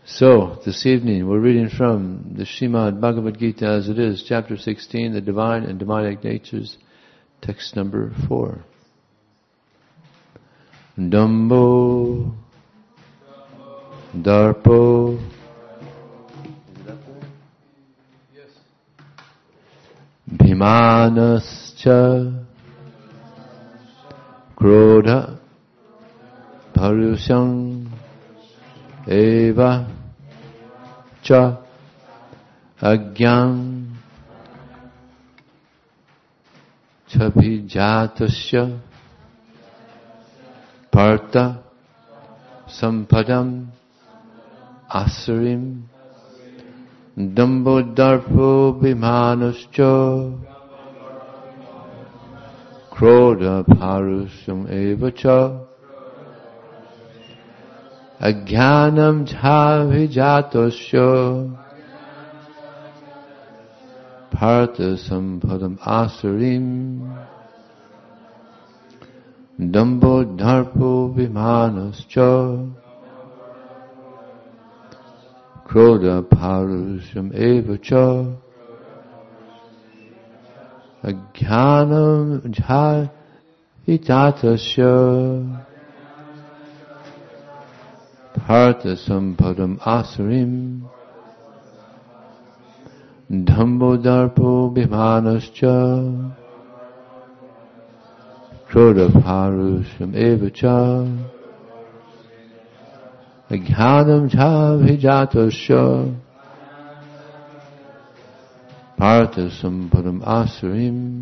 So, this evening we're reading from the Srimad Bhagavad Gita as it is, chapter 16, the Divine and Demonic Natures, text number 4. Dambo, Darpo, Bhimanascha, Krodha, Parusyam, Eva, Cha, Agyam, Chabhijatasya, Partha, Sampadam, Asarim, Dambodarpo Bhimanascha, Krodha Parusyam Evacha, Ajnanam Jhavijatasya, Partha Sampadam Asarim, Dambodarpo Bhimanascha, Krodha Parusyam Evacha, Ajnanam Jhavijatasya, Partha Sampadam Asarim, Dambodarpo Bhimanascha, Krodha Parusyam Evacha, Ajnanam Jhavijatasya, Partha Sampadam Asarim,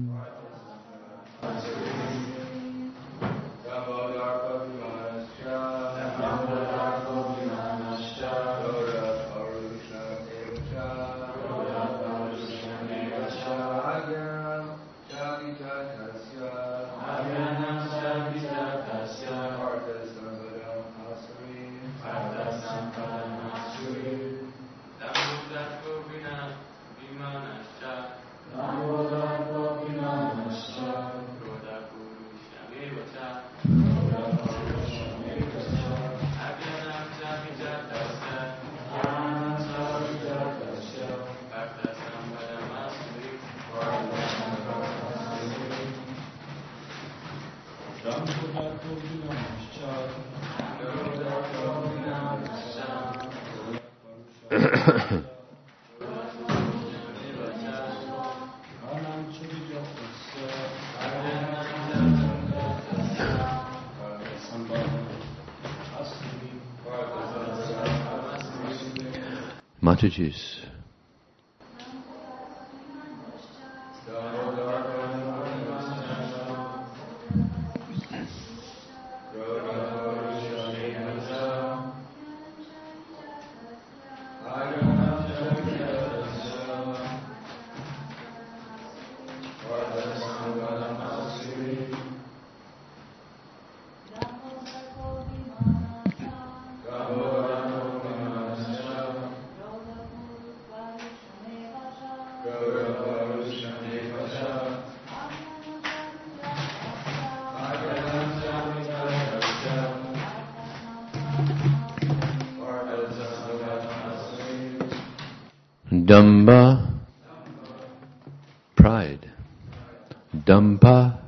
Mataji's. Damba, pride. Dampa,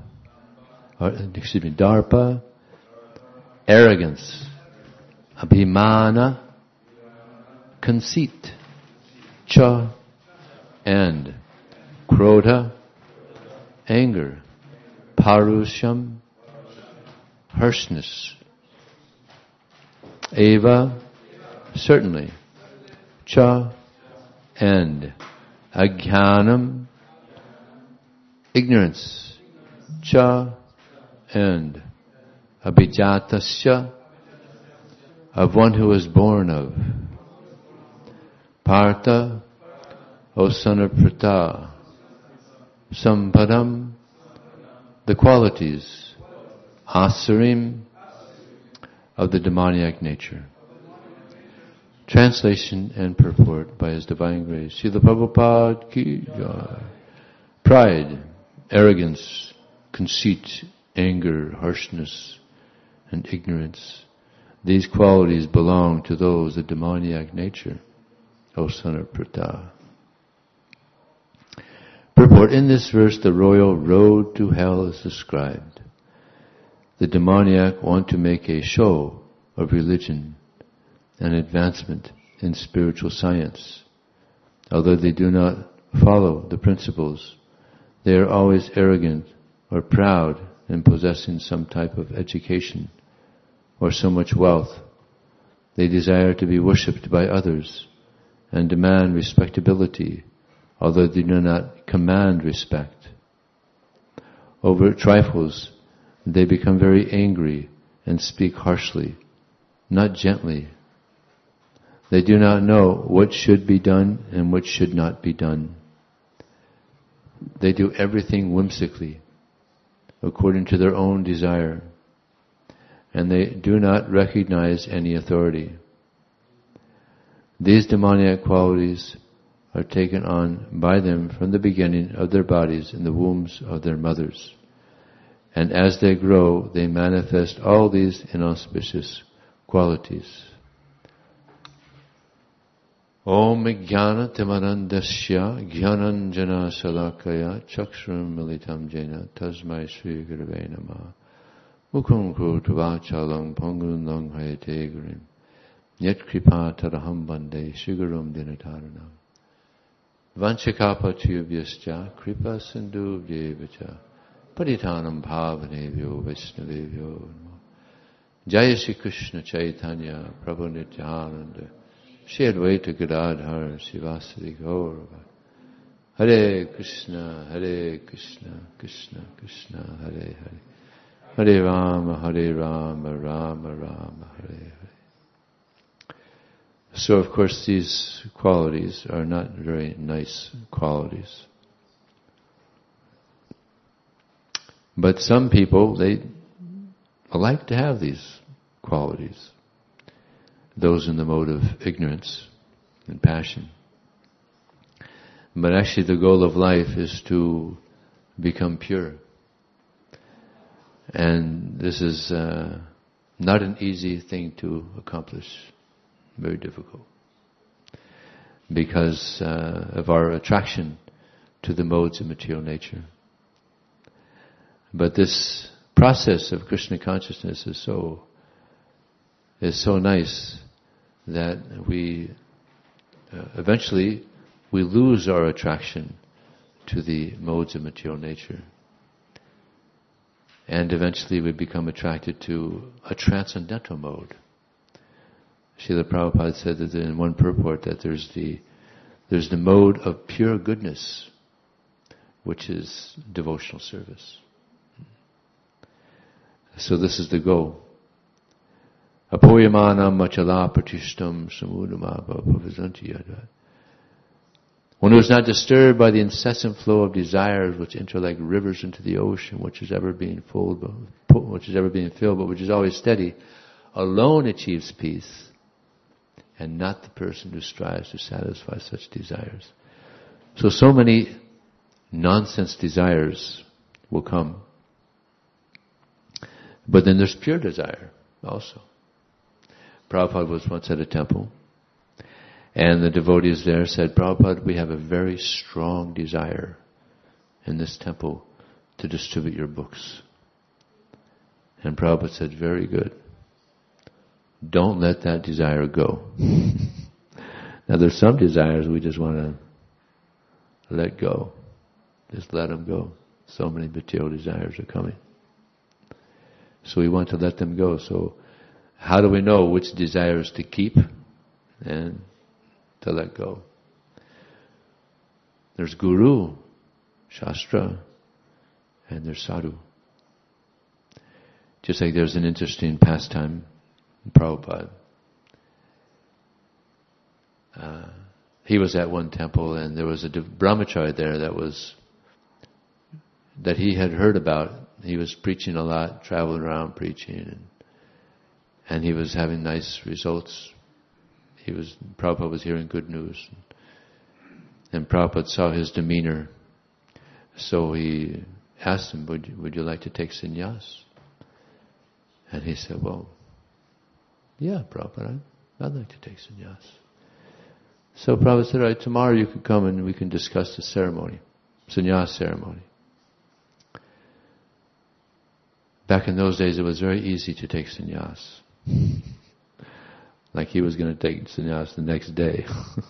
Darpa, arrogance. Abhimana, conceit. Cha, and. Krodha, anger. Parusham, harshness. Eva, certainly. Cha, and. Ajnanam, ignorance. Cha, and. Abhijatasya, of one who is born of. Partha, O son of Pratha. Sampadam, the qualities. Asarim, of the demoniac nature. Translation and purport by His Divine Grace. Srila Prabhupada ki jai. Pride, arrogance, conceit, anger, harshness, and ignorance. These qualities belong to those of demoniac nature, O son of Pritha. Purport: in this verse, the royal road to hell is described. The demoniac want to make a show of religion and advancement in spiritual science. Although they do not follow the principles, they are always arrogant or proud in possessing some type of education or so much wealth. They desire to be worshipped by others and demand respectability, although they do not command respect. Over trifles, they become very angry and speak harshly, not gently. They do not know what should be done and what should not be done. They do everything whimsically, according to their own desire, and they do not recognize any authority. These demoniac qualities are taken on by them from the beginning of their bodies in the wombs of their mothers. And as they grow, they manifest all these inauspicious qualities. Om Jnana Timarandasya Jnananjana Salakaya Chakshram Militam Jena Tasmai Sri Gurave Namah Mukham Krutavachalam Pangundang Hayate Gurim Yet Kripa Taraham Bande Shigurum Dinataranam Vanchakapa Tuyubhyascha Kripa Sindhu Vyevacha Paritanam Bhavanevyo Vaishnavevyo Jaya Shri Krishna Chaitanya Prabhu Nityananda Shri Advaita Gadadhar Sivasari Gaurava Hare Krishna, Krishna Krishna, Hare Hare Hare Rama, Rama Rama, Hare Hare. So of course these qualities are not very nice qualities. But some people, they like to have these qualities. Those in the mode of ignorance and passion. But actually the goal of life is to become pure. And this is not an easy thing to accomplish. Very difficult. Because of our attraction to the modes of material nature. But this process of Krishna consciousness is so nice that we eventually we lose our attraction to the modes of material nature. And eventually we become attracted to a transcendental mode. Srila Prabhupada said that in one purport that there's the mode of pure goodness, which is devotional service. So this is the goal. Apoyamanam machala pratishtam samudamabha bhavanti yada. One who is not disturbed by the incessant flow of desires which enter like rivers into the ocean, which is ever being filled, but which is always steady, alone achieves peace, and not the person who strives to satisfy such desires. So many nonsense desires will come. But then there's pure desire also. Prabhupada was once at a temple, and the devotees there said, Prabhupada, we have a very strong desire in this temple to distribute your books. And Prabhupada said, very good. Don't let that desire go. Now there's some desires we just want to let go. Just let them go. So many material desires are coming. So we want to let them go. So how do we know which desires to keep and to let go? There's Guru, Shastra, and there's Sadhu. Just like there's an interesting pastime in Prabhupada. He was at one temple and there was a brahmachari there that he had heard about. He was preaching a lot, traveling around preaching, and he was having nice results. Prabhupada was hearing good news. And Prabhupada saw his demeanor. So he asked him, would you like to take sannyas? And he said, well, Yeah, Prabhupada, I'd like to take sannyas. So Prabhupada said, all right, tomorrow you can come and we can discuss the ceremony, sannyas ceremony. Back in those days, it was very easy to take sannyas. Like he was going to take sannyas the next day.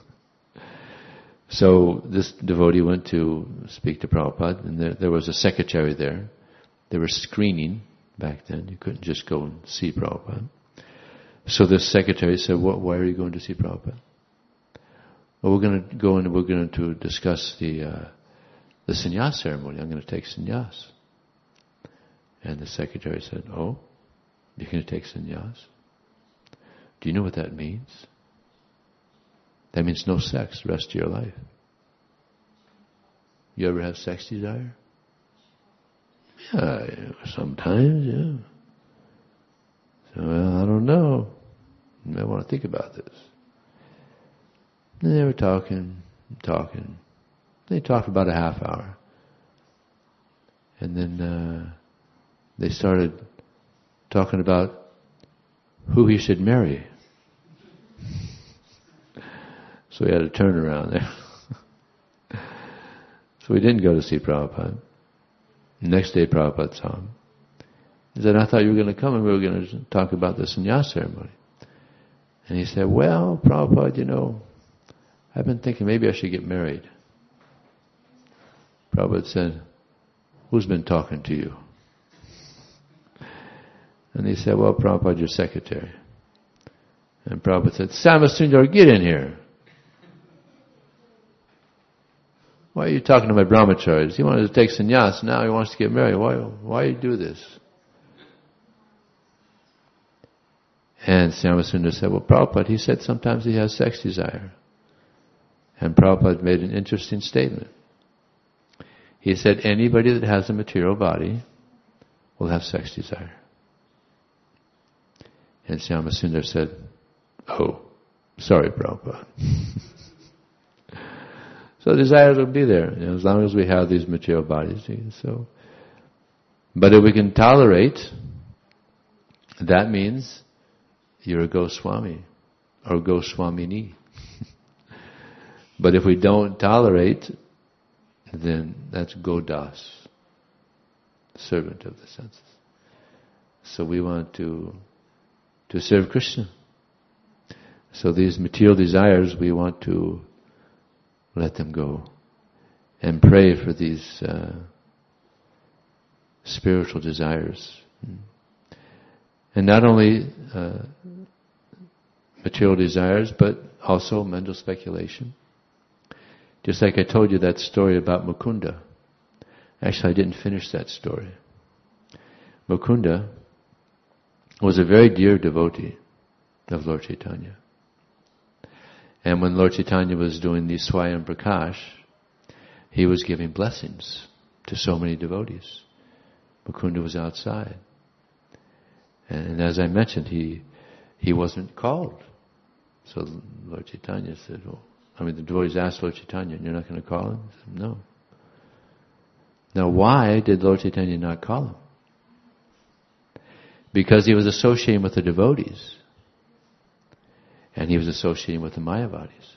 So this devotee went to speak to Prabhupada, and there was a secretary there. They were screening back then. You couldn't just go and see Prabhupada. So the secretary said, why are you going to see Prabhupada? Well, we're going to go and we're going to discuss the sannyas ceremony. I'm going to take sannyas. And the secretary said, oh, you're going to take sannyas? Do you know what that means? That means no sex the rest of your life. You ever have sex desire? Yeah, sometimes, yeah. So, well, I don't know. I want to think about this. And they were talking. They talked about a half hour. And then they started talking about who he should marry. So we had to turn around there. So we didn't go to see Prabhupada. The next day Prabhupada saw him. He said, I thought you were going to come and we were going to talk about the sannyas ceremony. And he said, well, Prabhupada, I've been thinking maybe I should get married. Prabhupada said, who's been talking to you? And he said, well, Prabhupada, your secretary. And Prabhupada said, Samasundar, get in here. Why are you talking to my brahmacharis? He wanted to take sannyas, now he wants to get married. Why you do this? And Samasundar said, well, Prabhupada, he said sometimes he has sex desire. And Prabhupada made an interesting statement. He said, anybody that has a material body will have sex desire. And Samasundar said, oh, sorry, Prabhupada. So desires will be there, as long as we have these material bodies. So, but if we can tolerate, that means you're a Goswami or Goswamini. But if we don't tolerate, then that's Godas, servant of the senses. So we want to serve Krishna. So these material desires, we want to let them go and pray for these spiritual desires. And not only material desires, but also mental speculation. Just like I told you that story about Mukunda. Actually, I didn't finish that story. Mukunda was a very dear devotee of Lord Chaitanya. And when Lord Chaitanya was doing the Swayam Prakash, he was giving blessings to so many devotees. Mukunda was outside. And as I mentioned, he wasn't called. So Lord Chaitanya said, the devotees asked Lord Chaitanya, you're not going to call him? He said, no. Now why did Lord Chaitanya not call him? Because he was associating with the devotees. And he was associating with the Mayavadis.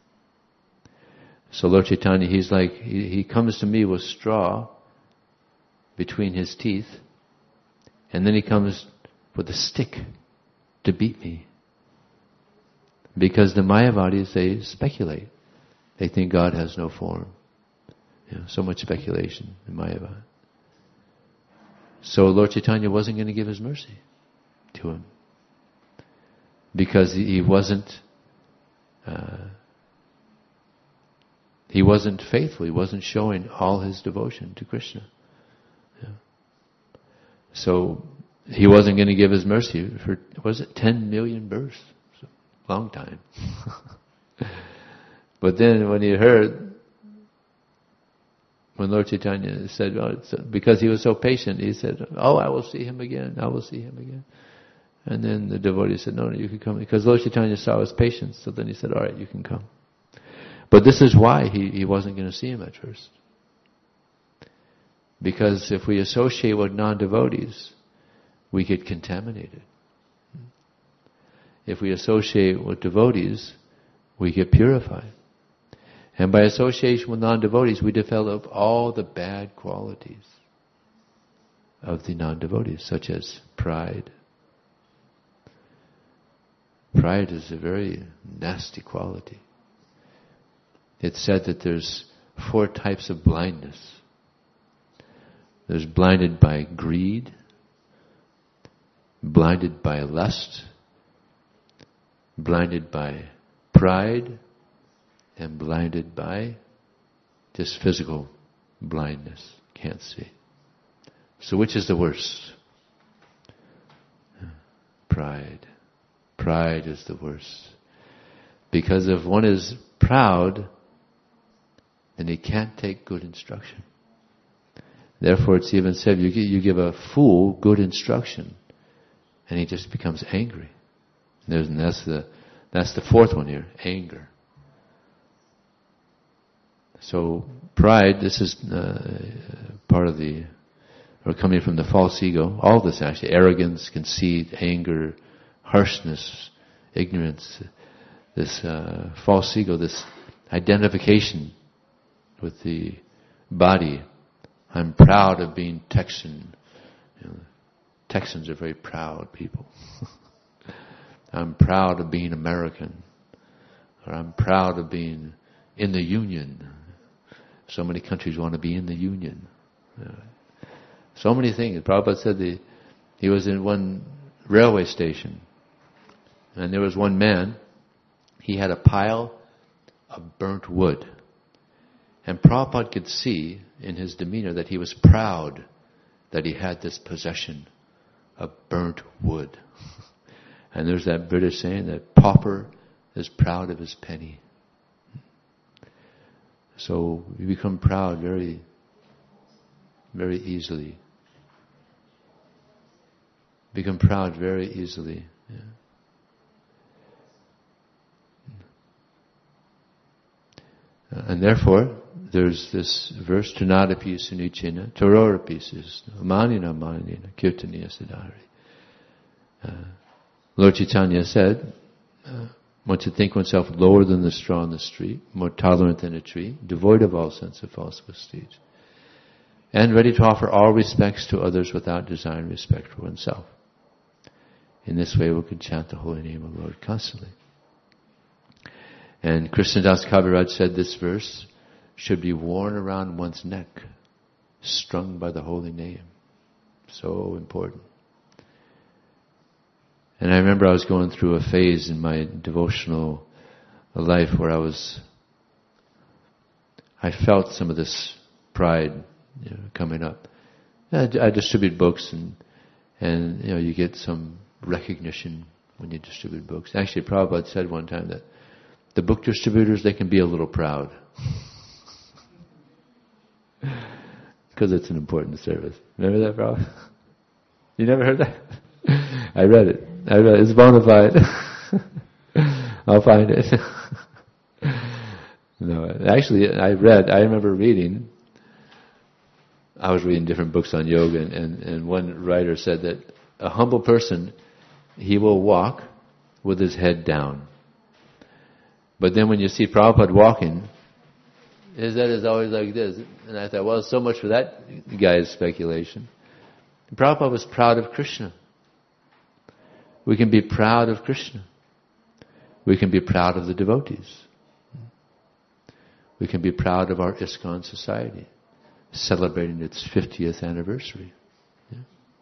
So Lord Chaitanya, he's like, he comes to me with straw between his teeth, and then he comes with a stick to beat me. Because the Mayavadis, they speculate. They think God has no form. So much speculation in Mayavad. So Lord Chaitanya wasn't going to give his mercy to him. Because he wasn't faithful. He wasn't showing all his devotion to Krishna. So he wasn't going to give his mercy for, 10 million births? Long time. But then when he heard, when Lord Chaitanya said, because he was so patient, he said, I will see him again. I will see him again. And then the devotee said, no, you can come. Because Lord Chaitanya saw his patience, so then he said, all right, you can come. But this is why he wasn't going to see him at first. Because if we associate with non-devotees, we get contaminated. if we associate with devotees, we get purified. And by association with non-devotees, we develop all the bad qualities of the non-devotees, such as pride. Pride is a very nasty quality. It's said that there's 4 types of blindness. There's blinded by greed, blinded by lust, blinded by pride, and blinded by just physical blindness. Can't see. So which is the worst? Pride. Pride is the worst. Because if one is proud, then he can't take good instruction. Therefore it's even said, you give a fool good instruction, and he just becomes angry. And that's the 4th one here, anger. So pride, this is part of or coming from the false ego. All this actually, arrogance, conceit, anger, harshness, ignorance, this false ego, this identification with the body. I'm proud of being Texan. Texans are very proud people. I'm proud of being American. Or I'm proud of being in the Union. So many countries want to be in the Union. So many things. Prabhupada said he was in one railway station, and there was one man, he had a pile of burnt wood. And Prabhupada could see in his demeanor that he was proud that he had this possession of burnt wood. And there's that British saying that pauper is proud of his penny. So we become proud very, very easily. Become proud very easily. Yeah. And therefore, there's this verse, Trinadapi Sunichina, Tarorapi Manina Manina, Kirtaniya Siddhari. Lord Chaitanya said, one should think oneself lower than the straw on the street, more tolerant than a tree, devoid of all sense of false prestige, and ready to offer all respects to others without desiring respect for oneself. In this way, we can chant the holy name of the Lord constantly. And Krishnadas Kaviraj said this verse should be worn around one's neck, strung by the holy name. So important. And I remember I was going through a phase in my devotional life where I felt some of this pride coming up. I distribute books and you get some recognition when you distribute books. Actually, Prabhupada said one time that the book distributors, they can be a little proud. Because it's an important service. Remember that, Prabhupada? You never heard that? I read it. It's bona fide. I'll find it. No, actually, I remember reading, I was reading different books on yoga, and one writer said that a humble person, he will walk with his head down. But then when you see Prabhupada walking, his head is always like this. And I thought, well, so much for that guy's speculation. Prabhupada was proud of Krishna. We can be proud of Krishna. We can be proud of the devotees. We can be proud of our ISKCON society, celebrating its 50th anniversary. Yeah.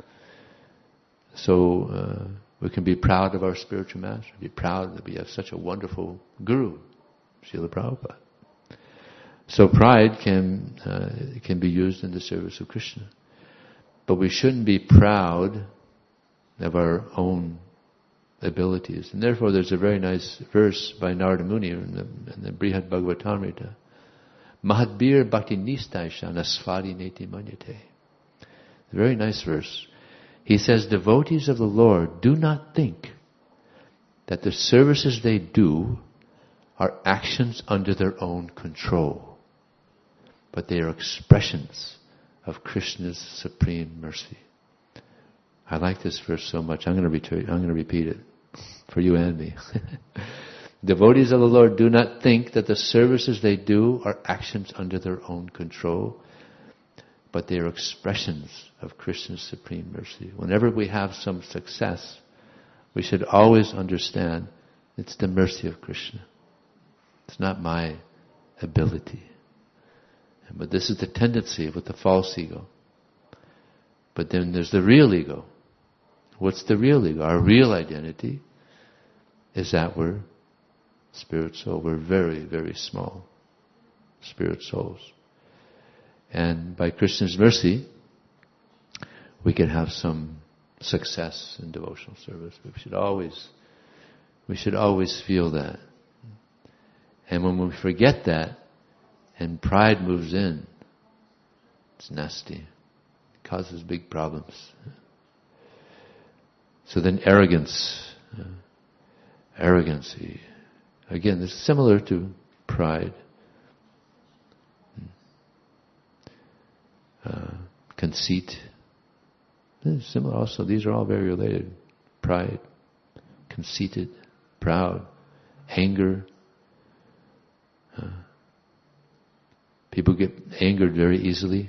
So we can be proud of our spiritual master, be proud that we have such a wonderful guru, Srila Prabhupada. So pride can be used in the service of Krishna. But we shouldn't be proud of our own abilities. And therefore there's a very nice verse by Narada Muni in the Brihad Bhagavatamrita. Mahadbir bhakti nistaisha nasvadi neti manyate. A very nice verse. He says, devotees of the Lord do not think that the services they do are actions under their own control, but they are expressions of Krishna's supreme mercy. I like this verse so much. I'm going to repeat it. for you and me. Devotees of the Lord do not think that the services they do are actions under their own control, but they are expressions of Krishna's supreme mercy. Whenever we have some success, we should always understand it's the mercy of Krishna. It's not my ability. But this is the tendency with the false ego. But then there's the real ego. What's the real ego? Our real identity is that we're spirit soul. We're very, very small spirit souls. And by Krishna's mercy, we can have some success in devotional service. We should always feel that. And when we forget that, and pride moves in, it's nasty. It causes big problems. So then arrogance. Arrogancy. Again, it's similar to pride. Conceit. It's similar also. These are all very related. Pride. Conceited. Proud. Anger. People get angered very easily.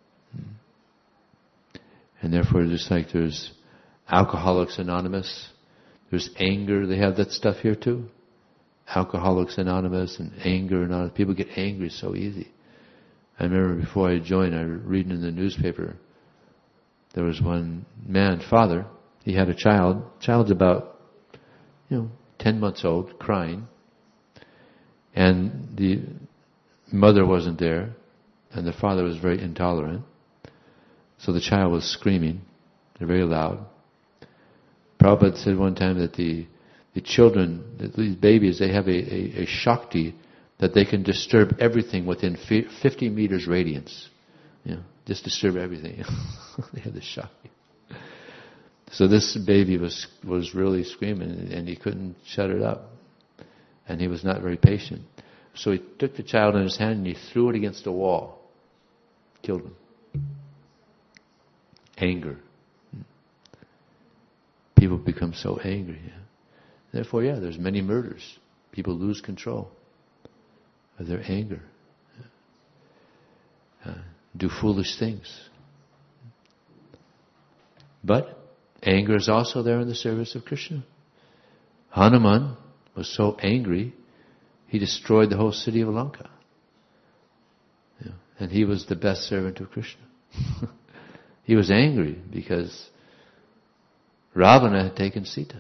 And therefore, just like there's Alcoholics Anonymous, there's anger. They have that stuff here too. Alcoholics Anonymous and Anger Anonymous. People get angry so easy. I remember before I joined, I was reading in the newspaper, there was one man, father, he had a child. Child's about, 10 months old, crying. And the mother wasn't there, and the father was very intolerant. So the child was screaming, very loud. Prabhupada said one time that the children, these babies, they have a Shakti that they can disturb everything within 50 meters radiance. Just disturb everything. They have the Shakti. So this baby was really screaming, and he couldn't shut it up. And he was not very patient. So he took the child in his hand and he threw it against a wall. Killed him. Anger. People become so angry. Therefore, there's many murders. People lose control of their anger. Do foolish things. But anger is also there in the service of Krishna. Hanuman was so angry, he destroyed the whole city of Lanka. And he was the best servant of Krishna. He was angry because Ravana had taken Sita.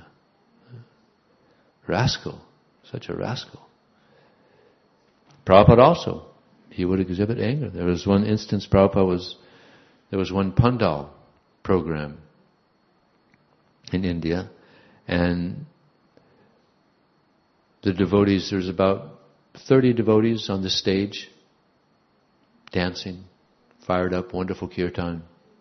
Rascal. Such a rascal. Prabhupada also, he would exhibit anger. There was one instance, there was one Pandal program in India, and the devotees, there's about 30 devotees on the stage, dancing, fired up, wonderful kirtan.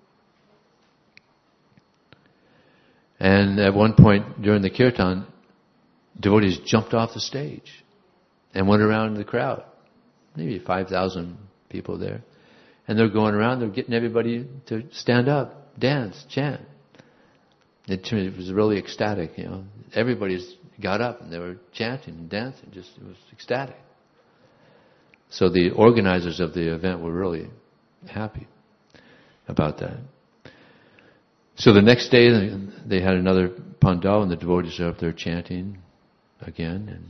And at one point during the kirtan, devotees jumped off the stage and went around the crowd. Maybe 5,000 people there. And they're going around, they're getting everybody to stand up, dance, chant. It was really ecstatic, Everybody's got up and they were chanting and dancing, it was ecstatic. So the organizers of the event were really happy about that. So the next day they had another pandal and the devotees are up there chanting again and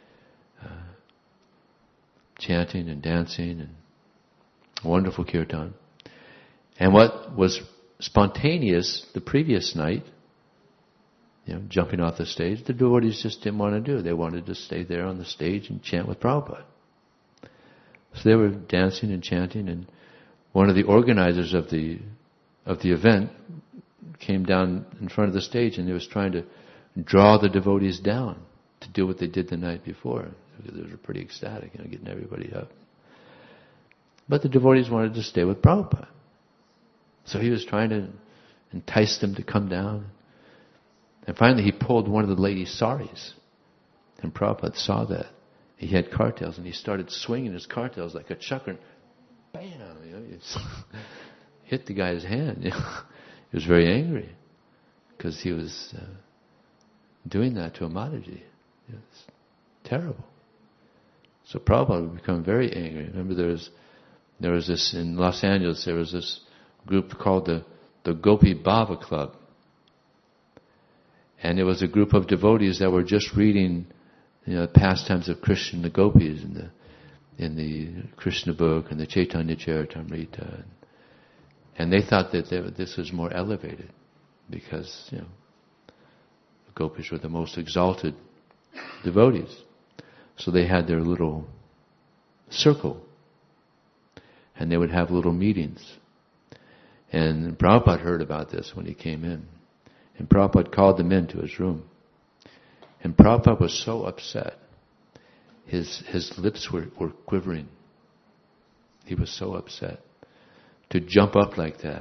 chanting and dancing and wonderful kirtan. And what was spontaneous the previous night, jumping off the stage, the devotees just didn't want to do. They wanted to stay there on the stage and chant with Prabhupada. So they were dancing and chanting, and one of the organizers of the event came down in front of the stage and he was trying to draw the devotees down to do what they did the night before. They were pretty ecstatic, getting everybody up. But the devotees wanted to stay with Prabhupada. So he was trying to entice them to come down. And finally he pulled one of the ladies' saris. And Prabhupada saw that. He had cartels and he started swinging his cartels like a chakra. Bam! He hit the guy's hand. He was very angry because he was doing that to a Mataji. It's terrible. So Prabhupada would become very angry. Remember there was this, in Los Angeles, there was this group called the Gopi Bhava Club. And it was a group of devotees that were just reading, pastimes of Krishna and the gopis in the Krishna book and the Chaitanya Charitamrita. And they thought that this was more elevated because, the gopis were the most exalted devotees. So they had their little circle. And they would have little meetings. And Prabhupada heard about this when he came in. And Prabhupada called them into his room. And Prabhupada was so upset. His lips were quivering. He was so upset. To jump up like that,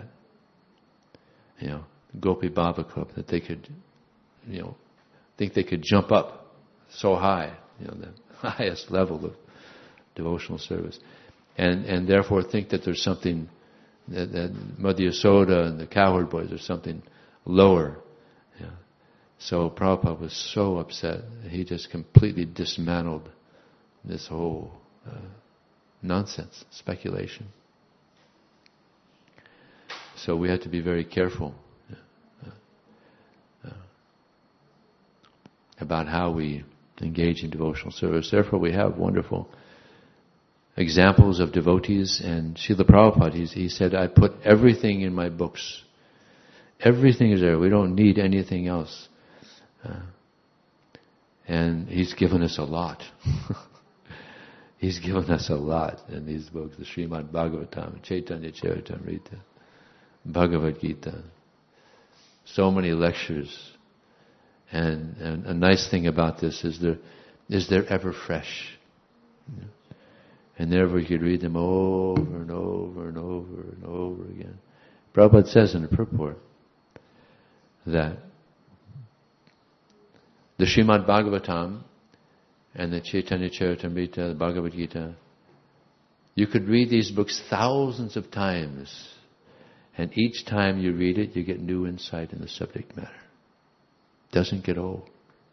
Gopi Bhava Club, that they could, think they could jump up so high, the highest level of devotional service. And therefore think that there's something, that Madhya Soda and the Cowherd Boys are something lower. So Prabhupada was so upset, he just completely dismantled this whole nonsense, speculation. So we had to be very careful about how we engage in devotional service. Therefore we have wonderful examples of devotees, and Srila Prabhupada, he said, I put everything in my books. Everything is there. We don't need anything else. And he's given us a lot. He's given us a lot in these books, the Srimad Bhagavatam, Chaitanya Charitamrita, Bhagavad Gita. So many lectures. And a nice thing about this is they're ever fresh. And therefore you could read them over and over and over and over again. Prabhupada says in the purport that the Srimad Bhagavatam and the Chaitanya Charitamrita, the Bhagavad Gita, you could read these books thousands of times, and each time you read it, you get new insight in the subject matter. Doesn't get old.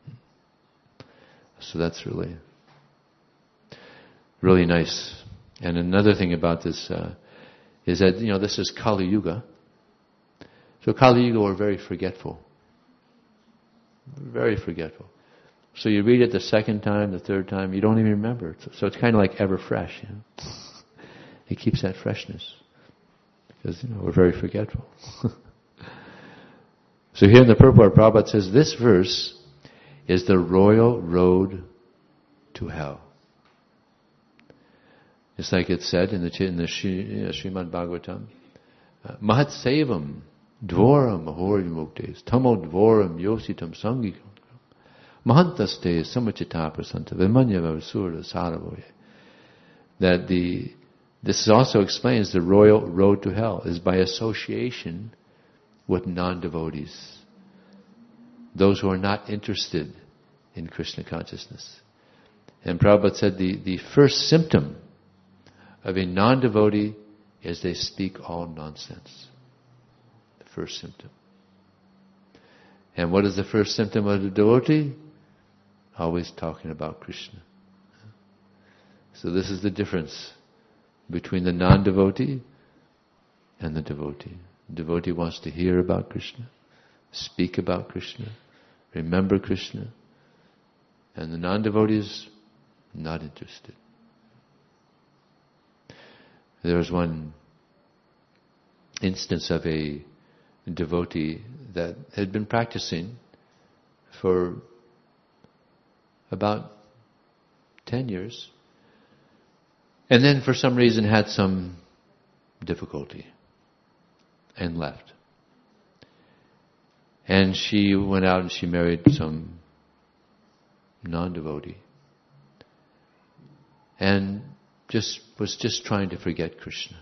So that's really nice. And another thing about this is that, this is Kali Yuga. So Kali Yuga, we're very forgetful. Very forgetful. So you read it the second time, the third time, you don't even remember. So it's kind of like ever fresh. It keeps that freshness. Because, we're very forgetful. So here in the purport, Prabhupada says, this verse is the royal road to hell. It's like it said in the Srimad Bhagavatam, Mahat Sevam Dvoram Ahori Muktes Tamo Dvoram Yositam Sangikam Mahantaste Samachita Prasanta Vimanya Vasura Saravoye. That this also explains the royal road to hell is by association with non-devotees. Those who are not interested in Krishna consciousness. And Prabhupada said the first symptom of a non-devotee is they speak all nonsense. The first symptom. And what is the first symptom of the devotee? Always talking about Krishna. So this is the difference between the non-devotee and the devotee. The devotee wants to hear about Krishna, speak about Krishna, remember Krishna. And the non-devotee is not interested. There was one instance of a devotee that had been practicing for about 10 years, and then for some reason had some difficulty and left. And she went out and she married some non-devotee. And was just trying to forget Krishna.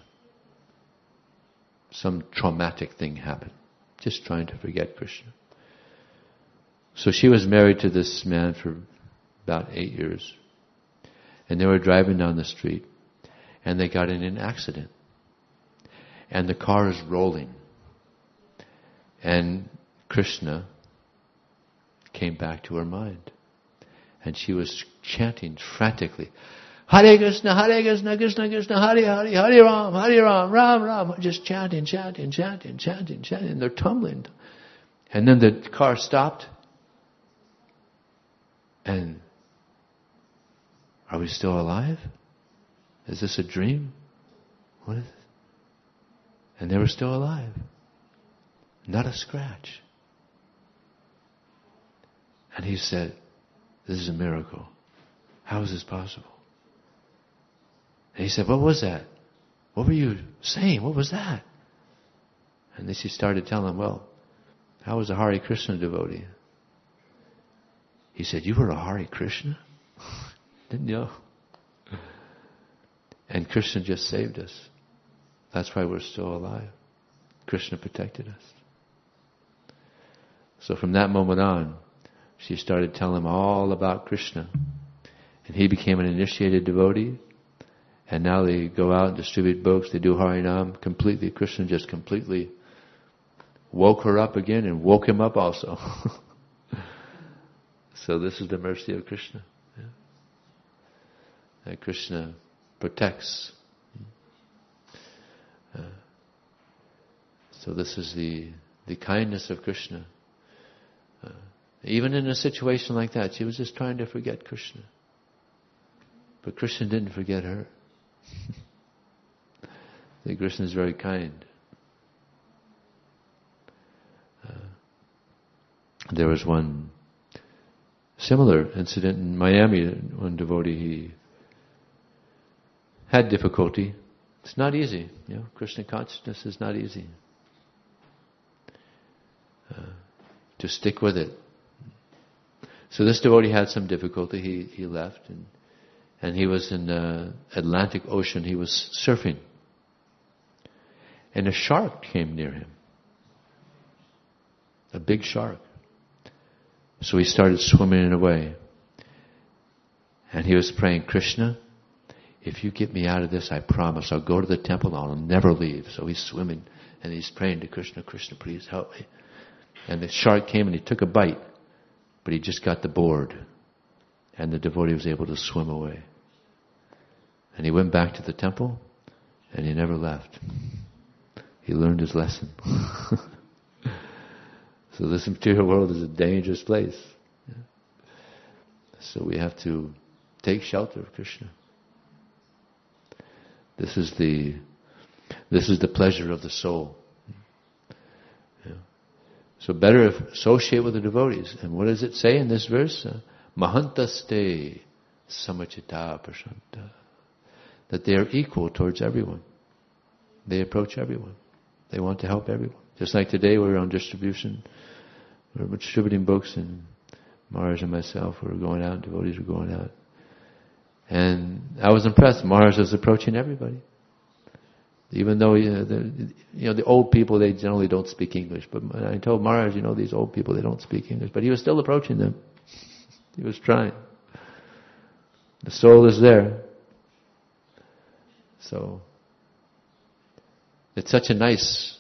Some traumatic thing happened. Just trying to forget Krishna. So she was married to this man for about 8 years. And they were driving down the street. And they got in an accident. And the car is rolling. And Krishna came back to her mind. And she was chanting frantically, Hare Krishna, Krishna Krishna, Hare Hare, Hare Ram, Ram Ram. Just chanting. And they're tumbling. And then the car stopped. And are we still alive? Is this a dream? What is it? And they were still alive. Not a scratch. And he said, this is a miracle. How is this possible? And he said, what was that? What were you saying? What was that? And then she started telling him, well, I was a Hare Krishna devotee. He said, you were a Hare Krishna? Didn't you? And Krishna just saved us. That's why we're still alive. Krishna protected us. So from that moment on, she started telling him all about Krishna. And he became an initiated devotee. And now they go out and distribute books. They do Harinam completely. Krishna just completely woke her up again and woke him up also. So this is the mercy of Krishna. Yeah. That Krishna protects. So this is the kindness of Krishna. Even in a situation like that, she was just trying to forget Krishna. But Krishna didn't forget her. Krishna is very kind. There was one similar incident in Miami. One devotee, he had difficulty. It's not easy. Krishna consciousness is not easy. To stick with it. So this devotee had some difficulty. He left and he was in the Atlantic Ocean. He was surfing. And a shark came near him. A big shark. So he started swimming away. And he was praying, Krishna, if you get me out of this, I promise I'll go to the temple and I'll never leave. So he's swimming and he's praying to Krishna, Krishna, please help me. And the shark came and he took a bite, but he just got the board. And the devotee was able to swim away. And he went back to the temple and he never left. He learned his lesson. So this material world is a dangerous place. So we have to take shelter of Krishna. This is the pleasure of the soul. So better associate with the devotees. And what does it say in this verse? Mahantaste samachita prashanta. That they are equal towards everyone. They approach everyone. They want to help everyone. Just like today we're on distribution. We're distributing books and Maharaj and myself were going out, devotees were going out. And I was impressed. Maharaj was approaching everybody. Even though, the old people, they generally don't speak English. But I told Maharaj, these old people, they don't speak English. But he was still approaching them. He was trying. The soul is there. So, it's such a nice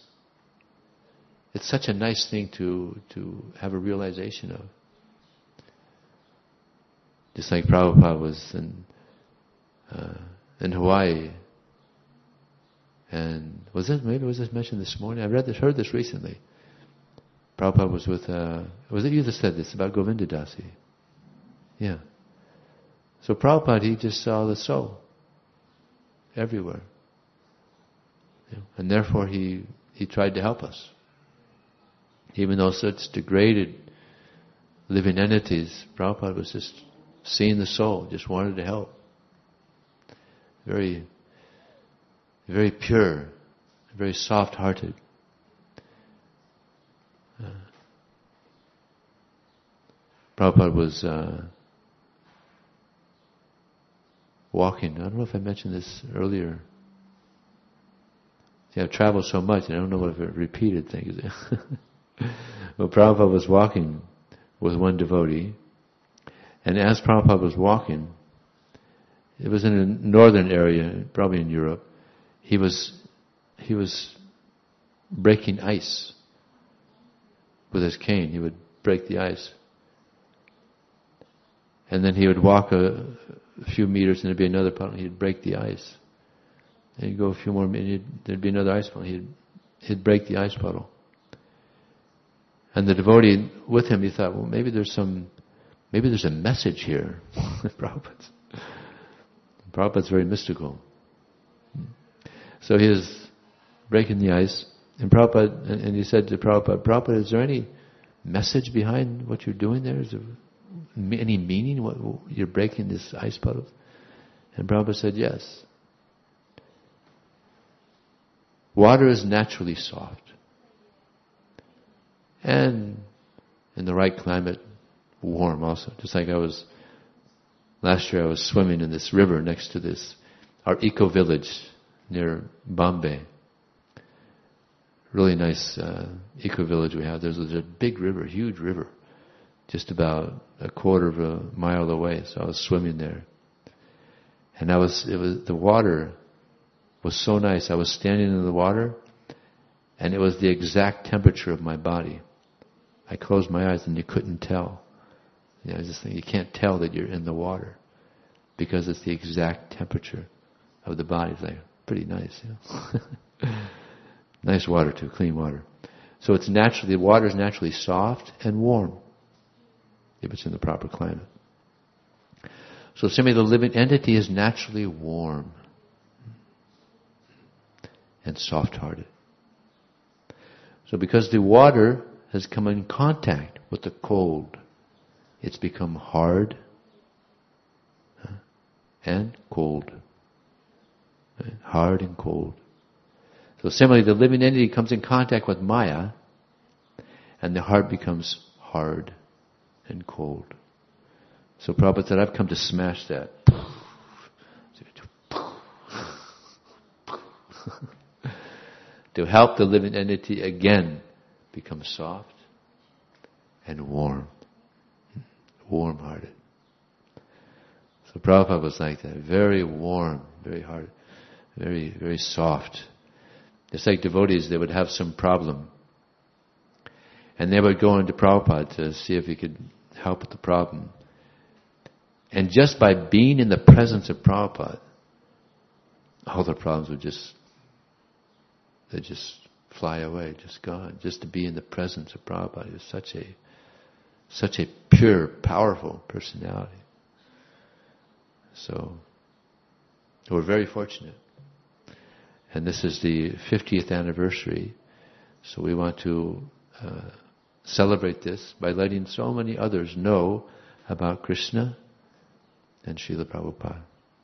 thing to have a realization of. Just like Prabhupada was in Hawaii. And was this mentioned this morning? I heard this recently. Prabhupada was with, was it you that said this about Govinda Dasi? Yeah. So Prabhupada, he just saw the soul everywhere. And therefore he tried to help us. Even though such degraded living entities, Prabhupada was just seeing the soul, just wanted to help. Very, very pure, very soft-hearted. Prabhupada was walking. I don't know if I mentioned this earlier. See, I've traveled so much, and I don't know if I've repeated things. Well, Prabhupada was walking with one devotee, and as Prabhupada was walking, it was in a northern area, probably in Europe. He was breaking ice with his cane. He would break the ice. And then he would walk a few meters and there'd be another puddle. He'd break the ice. And he'd go a few more meters, there'd be another ice puddle. He'd break the ice puddle. And the devotee with him, he thought, well, maybe there's a message here. Prabhupada's very mystical. So he was breaking the ice, and he said to Prabhupada, is there any message behind what you're doing there? Is there any meaning? What you're breaking this ice puddle? And Prabhupada said, yes. Water is naturally soft. And in the right climate, warm also. Just like last year I was swimming in this river next to our eco-village near Bombay. Really nice eco-village we have. There's a big river, huge river, just about a quarter of a mile away. So I was swimming there. And the water was so nice. I was standing in the water, and it was the exact temperature of my body. I closed my eyes and you couldn't tell. I just think you can't tell that you're in the water because it's the exact temperature of the body. It's like pretty nice. Nice water too, clean water. So the water is naturally soft and warm if it's in the proper climate. So similarly, the living entity is naturally warm and soft-hearted. So because the water has come in contact with the cold, it's become hard and cold. Hard and cold. So similarly, the living entity comes in contact with Maya, and the heart becomes hard and cold. So Prabhupada said, I've come to smash that. To help the living entity again become soft and warm. Warm-hearted. So Prabhupada was like that. Very warm, very hard, very, very soft. It's like devotees, they would have some problem. And they would go into Prabhupada to see if he could help with the problem. And just by being in the presence of Prabhupada, all the problems would just fly away, just gone. Just to be in the presence of Prabhupada. He was such a pure, powerful personality. So, we're very fortunate. And this is the 50th anniversary. So we want to celebrate this by letting so many others know about Krishna and Srila Prabhupada.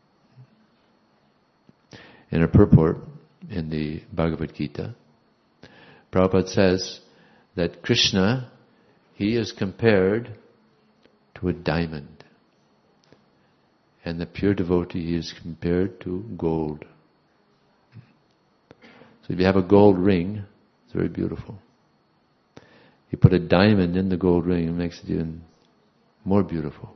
In a purport in the Bhagavad Gita, Prabhupada says that Krishna, he is compared to a diamond. And the pure devotee, he is compared to gold. So if you have a gold ring, it's very beautiful. You put a diamond in the gold ring, it makes it even more beautiful.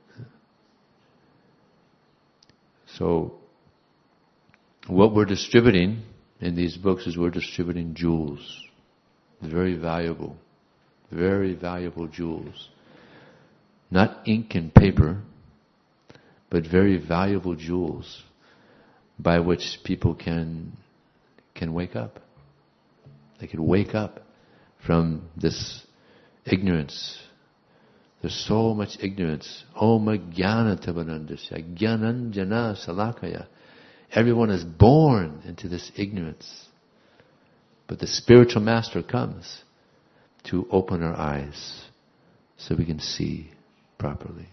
So, what we're distributing in these books is we're distributing jewels. Very valuable jewels. Not ink and paper, but very valuable jewels by which people can wake up. They can wake up from this ignorance. There's so much ignorance. Om jnana tavanandasya jnananjana salakaya. Everyone is born into this ignorance. But the spiritual master comes to open our eyes so we can see properly.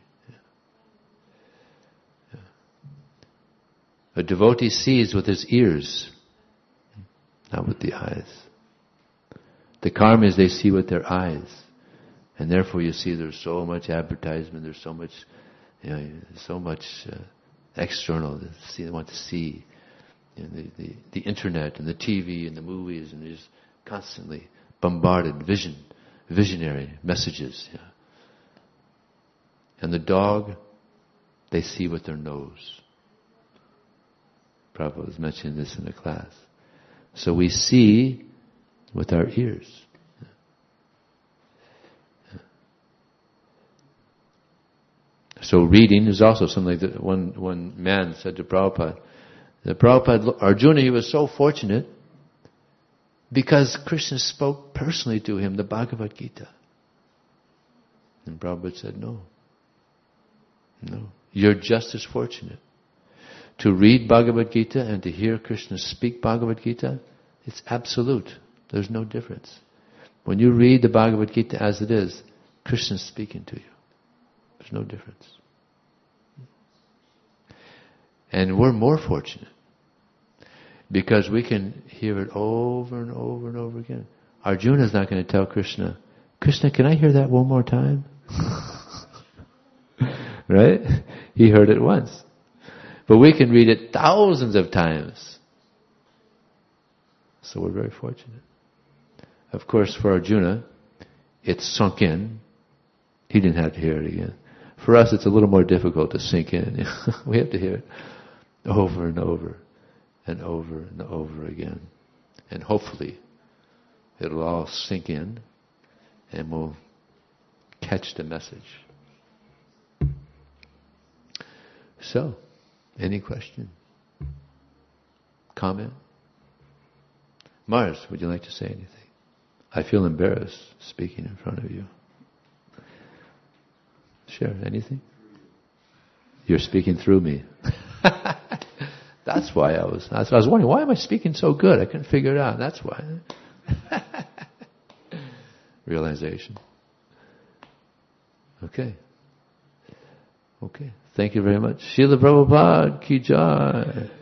A devotee sees with his ears, not with the eyes. The karmas, they see with their eyes. And therefore you see there's so much advertisement, there's so much, external they want to see. The internet and the TV and the movies, and they're just constantly bombarded, visionary messages. Yeah. And the dog, they see with their nose. Prabhupada was mentioning this in a class. So we see with our ears. So reading is also something that one man said to Prabhupada. That Prabhupada, Arjuna, he was so fortunate because Krishna spoke personally to him, the Bhagavad Gita. And Prabhupada said, no, you're just as fortunate. To read Bhagavad Gita and to hear Krishna speak Bhagavad Gita, it's absolute. There's no difference. When you read the Bhagavad Gita as it is, Krishna's speaking to you. There's no difference. And we're more fortunate because we can hear it over and over and over again. Arjuna's not going to tell Krishna, Krishna, can I hear that one more time? Right? He heard it once. But we can read it thousands of times. So we're very fortunate. Of course, for Arjuna, it's sunk in. He didn't have to hear it again. For us, it's a little more difficult to sink in. We have to hear it over and over and over and over again. And hopefully, it'll all sink in and we'll catch the message. So, any question? Comment? Mars, would you like to say anything? I feel embarrassed speaking in front of you. Share anything? You're speaking through me. That's why I was wondering, why am I speaking so good? I couldn't figure it out. That's why. Realization. Okay. Thank you very much. Srila Prabhupada ki jai.